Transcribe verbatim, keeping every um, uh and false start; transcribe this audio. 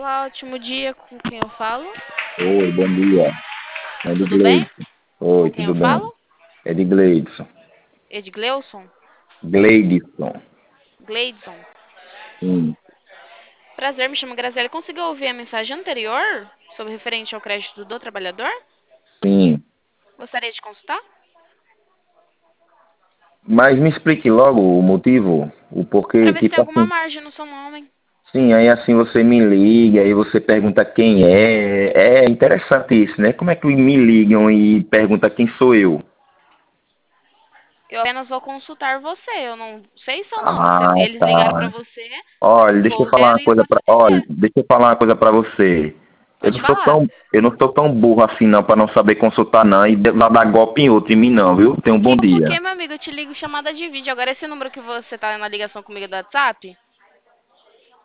Olá, ótimo dia. Com quem eu falo? Oi, bom dia. É de Tudo bem? Gleidson. Oi, Com quem eu tudo bem? falo? É de Gleidson. Edgleuson? Gleidson. Gleidson? Sim, Prazer, me chamo Graziela. Conseguiu ouvir a mensagem anterior sobre referente ao crédito do trabalhador? sim. Gostaria de consultar? Mas me explique logo o motivo, o Para porquê, ver se tem tipo alguma assim. margem no seu nome. Sim, aí assim você me liga, aí você pergunta quem é. É interessante isso, né? Como é que me ligam e pergunta quem sou eu? Eu apenas vou consultar você. Eu não sei seu nome. Se Ah, eles ligaram para tá. você, Olha, deixa eu vou falar ver uma e coisa vou pra. te Olha, atender. deixa eu falar uma coisa pra você. Eu Pode não sou falar. tão, eu não sou tão burro assim não pra não saber consultar não e lá dar golpe em outro em mim não, viu? Tenha um bom Que, dia. porque, meu amigo, eu te ligo chamada de vídeo. Agora, esse número que você tá na ligação comigo do WhatsApp,